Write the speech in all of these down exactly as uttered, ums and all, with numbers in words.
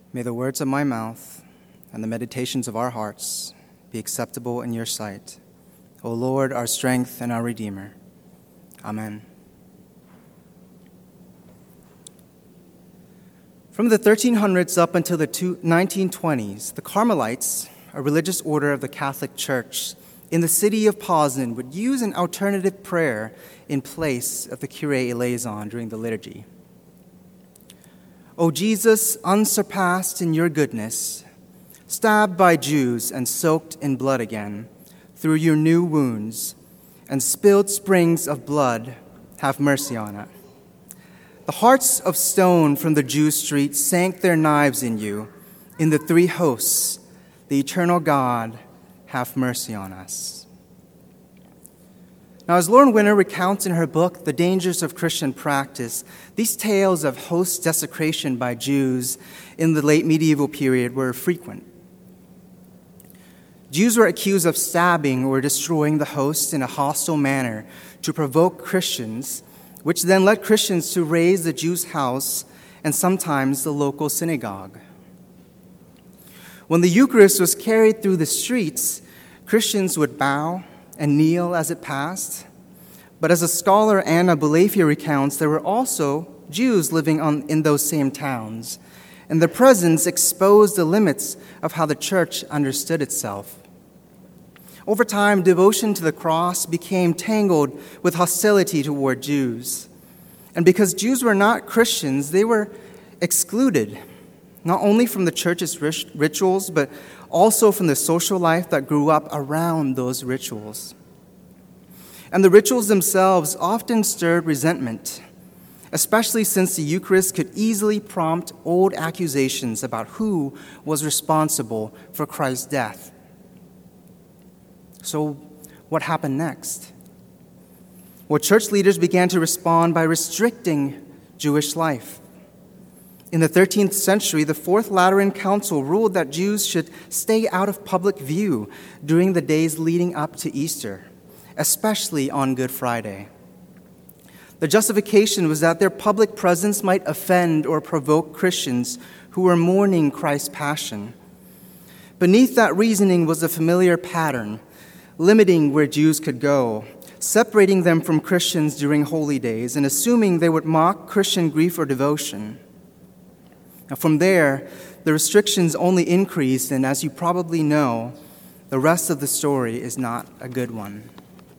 May the words of my mouth and the meditations of our hearts be acceptable in your sight, O Lord, our strength and our Redeemer. Amen. From the thirteen hundreds up until the nineteen twenties, the Carmelites, a religious order of the Catholic Church in the city of Poznan, would use an alternative prayer in place of the Kyrie eleison during the liturgy. O Jesus, unsurpassed in your goodness, stabbed by Jews and soaked in blood again, through your new wounds and spilled springs of blood, have mercy on us. The hearts of stone from the Jew street sank their knives in you. In the three hosts, the eternal God, have mercy on us. Now, as Lauren Winner recounts in her book, The Dangers of Christian Practice, these tales of host desecration by Jews in the late medieval period were frequent. Jews were accused of stabbing or destroying the host in a hostile manner to provoke Christians, which then led Christians to raise the Jew's house and sometimes the local synagogue. When the Eucharist was carried through the streets, Christians would bow and kneel as it passed. But as a scholar Anna Boulafier recounts, there were also Jews living on, in those same towns, and their presence exposed the limits of how the church understood itself. Over time, devotion to the cross became tangled with hostility toward Jews. And because Jews were not Christians, they were excluded, not only from the church's rituals, but also from the social life that grew up around those rituals. And the rituals themselves often stirred resentment, especially since the Eucharist could easily prompt old accusations about who was responsible for Christ's death. So, what happened next? Well, church leaders began to respond by restricting Jewish life. In the thirteenth century, the Fourth Lateran Council ruled that Jews should stay out of public view during the days leading up to Easter, especially on Good Friday. The justification was that their public presence might offend or provoke Christians who were mourning Christ's passion. Beneath that reasoning was a familiar pattern, limiting where Jews could go, separating them from Christians during holy days, and assuming they would mock Christian grief or devotion. Now, from there, the restrictions only increased, and as you probably know, the rest of the story is not a good one.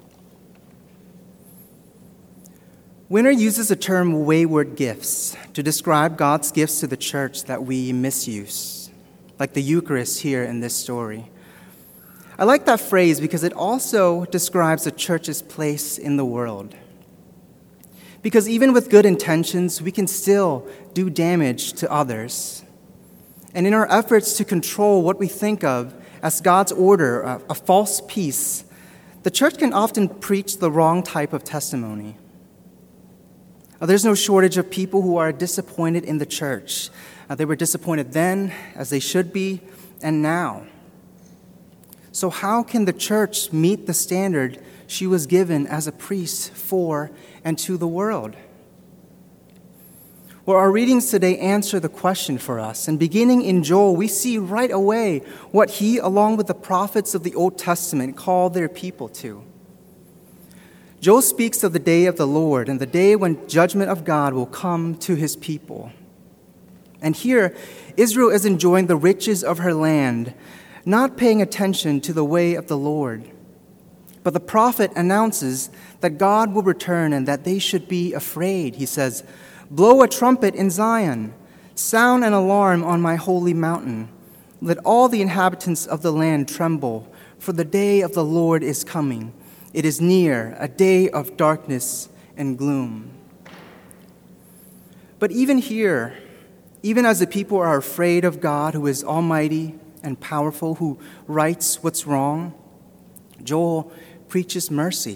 Winner uses the term wayward gifts to describe God's gifts to the church that we misuse, like the Eucharist here in this story. I like that phrase because it also describes the church's place in the world. Because even with good intentions, we can still do damage to others. And in our efforts to control what we think of as God's order, a, a false peace, the church can often preach the wrong type of testimony. Uh, there's no shortage of people who are disappointed in the church. Uh, they were disappointed then, as they should be, and now. So how can the church meet the standard she was given as a priest for and to the world? Well, our readings today answer the question for us. And beginning in Joel, we see right away what he, along with the prophets of the Old Testament, called their people to. Joel speaks of the day of the Lord and the day when judgment of God will come to his people. And here, Israel is enjoying the riches of her land, not paying attention to the way of the Lord. But the prophet announces that God will return and that they should be afraid. He says, "Blow a trumpet in Zion, sound an alarm on my holy mountain. Let all the inhabitants of the land tremble, for the day of the Lord is coming. It is near, a day of darkness and gloom." But even here, even as the people are afraid of God, who is almighty and powerful, who rights what's wrong, Joel preaches mercy.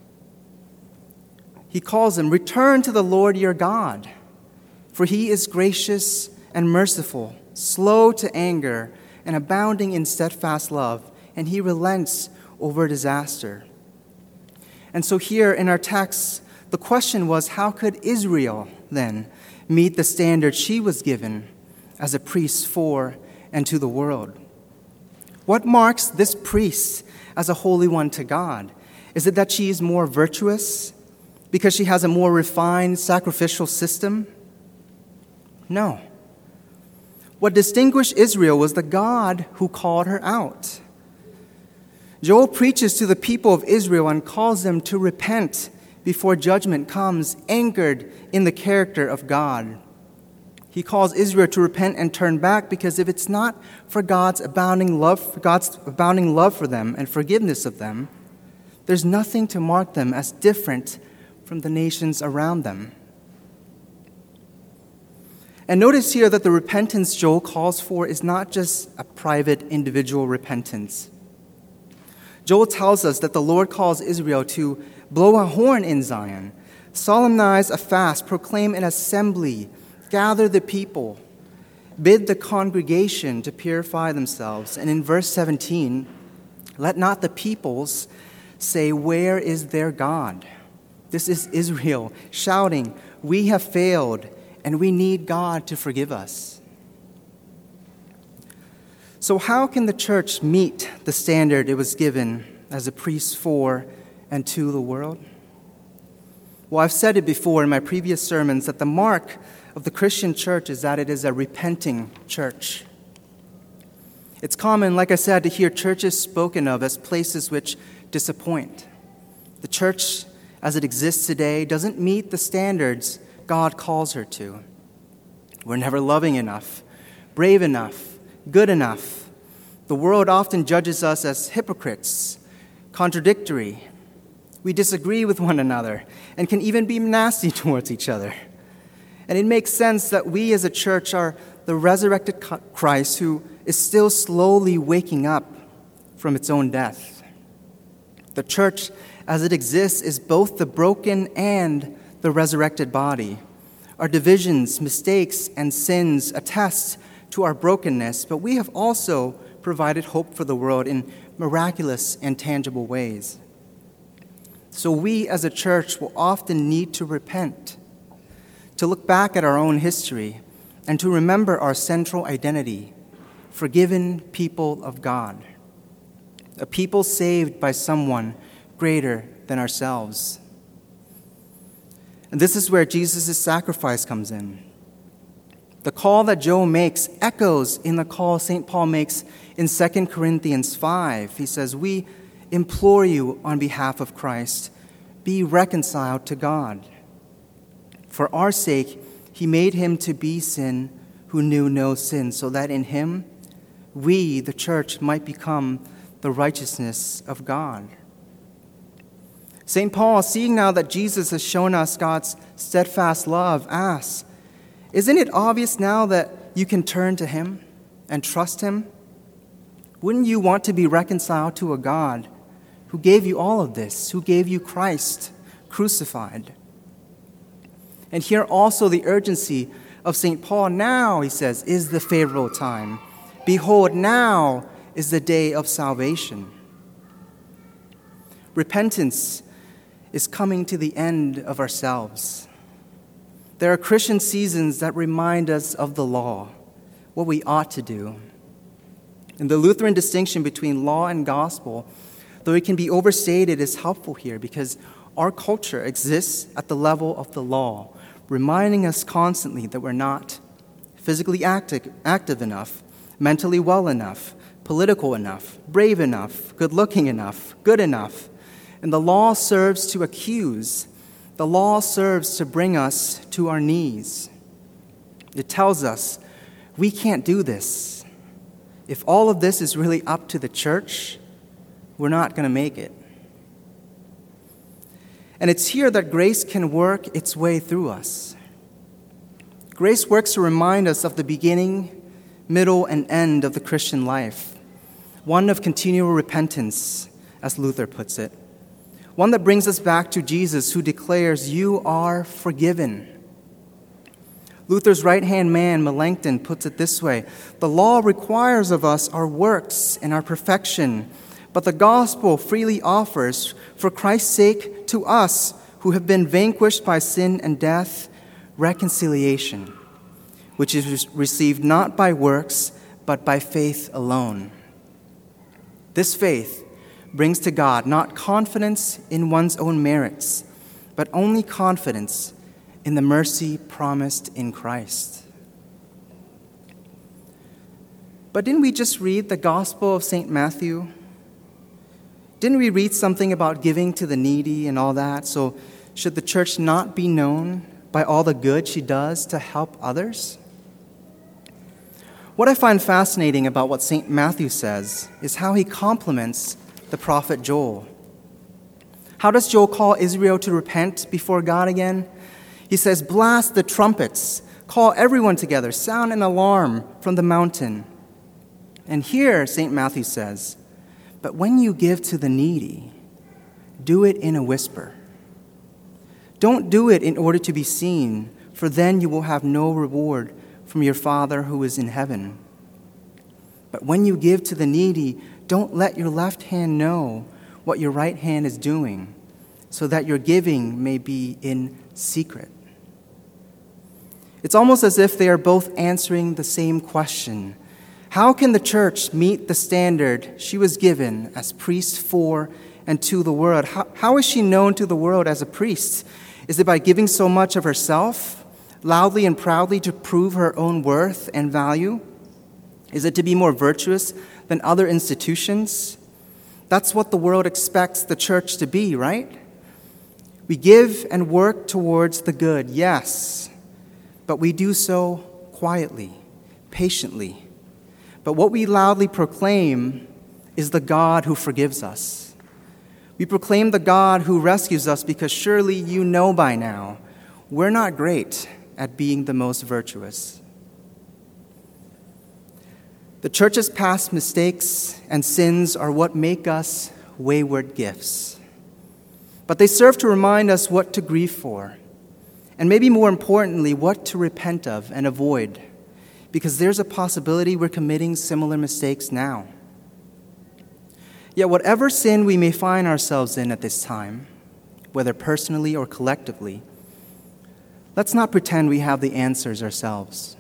He calls them, "Return to the Lord your God, for he is gracious and merciful, slow to anger, and abounding in steadfast love, and he relents over disaster." And so here in our text, the question was, how could Israel then meet the standard she was given as a priest for and to the world. What marks this priest as a holy one to God? Is it that she is more virtuous because she has a more refined sacrificial system? No. What distinguished Israel was the God who called her out. Joel preaches to the people of Israel and calls them to repent before judgment comes, anchored in the character of God. He calls Israel to repent and turn back because if it's not for God's abounding love, God's abounding love for them and forgiveness of them, there's nothing to mark them as different from the nations around them. And notice here that the repentance Joel calls for is not just a private individual repentance. Joel tells us that the Lord calls Israel to blow a horn in Zion, solemnize a fast, proclaim an assembly, gather the people, bid the congregation to purify themselves. And in verse seventeen, let not the peoples say, where is their God? This is Israel shouting, we have failed and we need God to forgive us. So how can the church meet the standard it was given as a priest for and to the world? Well, I've said it before in my previous sermons that the mark of the Christian church is that it is a repenting church. It's common, like I said, to hear churches spoken of as places which disappoint. The church, as it exists today, doesn't meet the standards God calls her to. We're never loving enough, brave enough, good enough. The world often judges us as hypocrites, contradictory. We disagree with one another and can even be nasty towards each other. And it makes sense that we as a church are the resurrected Christ who is still slowly waking up from its own death. The church as it exists is both the broken and the resurrected body. Our divisions, mistakes, and sins attest to our brokenness, but we have also provided hope for the world in miraculous and tangible ways. So we as a church will often need to repent, to look back at our own history, and to remember our central identity, forgiven people of God, a people saved by someone greater than ourselves. And this is where Jesus' sacrifice comes in. The call that Joel makes echoes in the call Saint Paul makes in Second Corinthians five. He says, we implore you on behalf of Christ, be reconciled to God. For our sake, he made him to be sin who knew no sin, so that in him we, the church, might become the righteousness of God. Saint Paul, seeing now that Jesus has shown us God's steadfast love, asks, isn't it obvious now that you can turn to him and trust him? Wouldn't you want to be reconciled to a God who gave you all of this, who gave you Christ crucified? And here also the urgency of Saint Paul. Now, he says, is the favorable time. Behold, now is the day of salvation. Repentance is coming to the end of ourselves. There are Christian seasons that remind us of the law, what we ought to do. And the Lutheran distinction between law and gospel, though it can be overstated, is helpful here because our culture exists at the level of the law, reminding us constantly that we're not physically active, active enough, mentally well enough, political enough, brave enough, good-looking enough, good enough. And the law serves to accuse. The law serves to bring us to our knees. It tells us we can't do this. If all of this is really up to the church, we're not going to make it. And it's here that grace can work its way through us. Grace works to remind us of the beginning, middle, and end of the Christian life, one of continual repentance, as Luther puts it, one that brings us back to Jesus, who declares, you are forgiven. Luther's right-hand man, Melanchthon, puts it this way, the law requires of us our works and our perfection, but the gospel freely offers, for Christ's sake, to us who have been vanquished by sin and death, reconciliation. which is received not by works, but by faith alone. This faith brings to God not confidence in one's own merits, but only confidence in the mercy promised in Christ. But didn't we just read the Gospel of Saint Matthew? Didn't we read something about giving to the needy and all that? So should the church not be known by all the good she does to help others? What I find fascinating about what Saint Matthew says is how he compliments the prophet Joel. How does Joel call Israel to repent before God again? He says, "Blast the trumpets, call everyone together, sound an alarm from the mountain." And here, Saint Matthew says, "But when you give to the needy, do it in a whisper. Don't do it in order to be seen, for then you will have no reward from your Father who is in heaven. But when you give to the needy, don't let your left hand know what your right hand is doing, so that your giving may be in secret." It's almost as if they are both answering the same question. How can the church meet the standard she was given as priest for and to the world? How, how is she known to the world as a priest? Is it by giving so much of herself, loudly and proudly to prove her own worth and value? Is it to be more virtuous than other institutions? That's what the world expects the church to be, right? We give and work towards the good, yes, but we do so quietly, patiently. But what we loudly proclaim is the God who forgives us. We proclaim the God who rescues us because surely you know by now we're not great at being the most virtuous. The church's past mistakes and sins are what make us wayward gifts. But they serve to remind us what to grieve for, and maybe more importantly, what to repent of and avoid, because there's a possibility we're committing similar mistakes now. Yet whatever sin we may find ourselves in at this time, whether personally or collectively, let's not pretend we have the answers ourselves.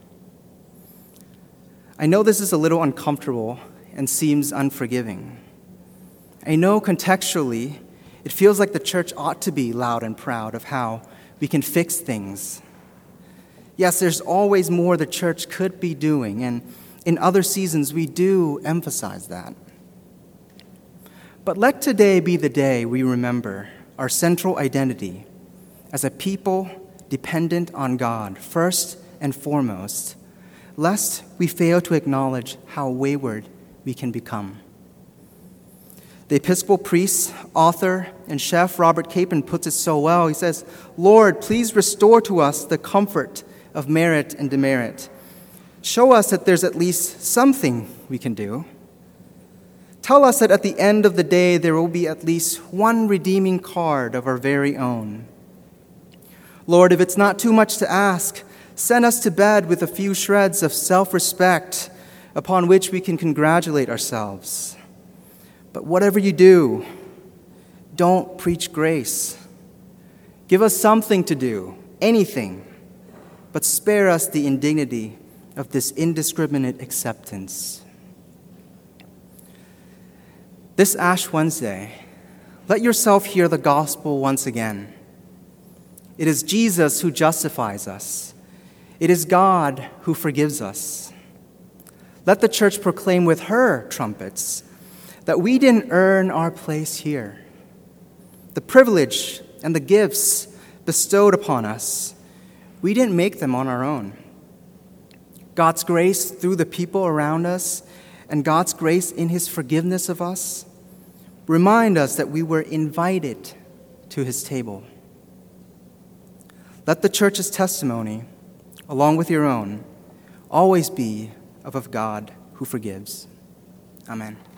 I know this is a little uncomfortable and seems unforgiving. I know contextually it feels like the church ought to be loud and proud of how we can fix things. Yes, there's always more the church could be doing, and in other seasons we do emphasize that. But let today be the day we remember our central identity as a people dependent on God, first and foremost, lest we fail to acknowledge how wayward we can become. The Episcopal priest, author, and chef Robert Capon puts it so well. He says, "Lord, please restore to us the comfort of merit and demerit. Show us that there's at least something we can do. Tell us that at the end of the day there will be at least one redeeming card of our very own. Lord, if it's not too much to ask, send us to bed with a few shreds of self-respect upon which we can congratulate ourselves. But whatever you do, don't preach grace. Give us something to do, anything, but spare us the indignity of this indiscriminate acceptance." This Ash Wednesday, let yourself hear the gospel once again. It is Jesus who justifies us. It is God who forgives us. Let the church proclaim with her trumpets that we didn't earn our place here. The privilege and the gifts bestowed upon us, we didn't make them on our own. God's grace through the people around us and God's grace in his forgiveness of us remind us that we were invited to his table. Let the church's testimony, along with your own, always be of a God who forgives. Amen.